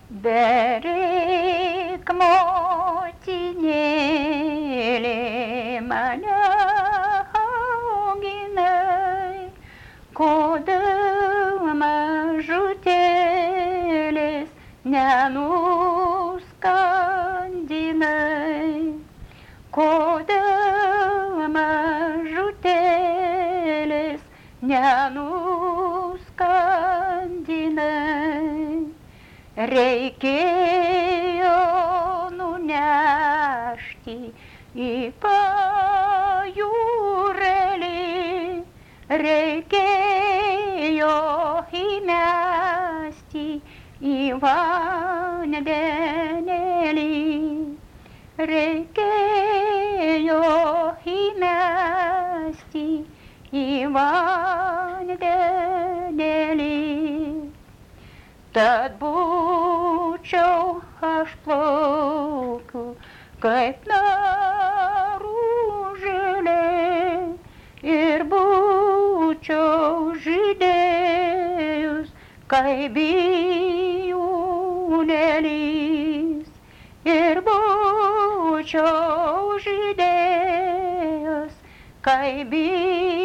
Bereik motinėlė mane auginai, kodėl mažutėlės nenuskandinai, kodėl mažutėlės nenuskandinai. Reikėjo nunešti į pajūrelį, reikėjo įmesti į vandenėlį, reikėjo įmesti į vandenėlį. Tad būčiau aš plaukiu kaip naružėlė ir būčiau žydėjus kaip bijūnėlis ir būčiau žydėjus kaip bijūnėlis.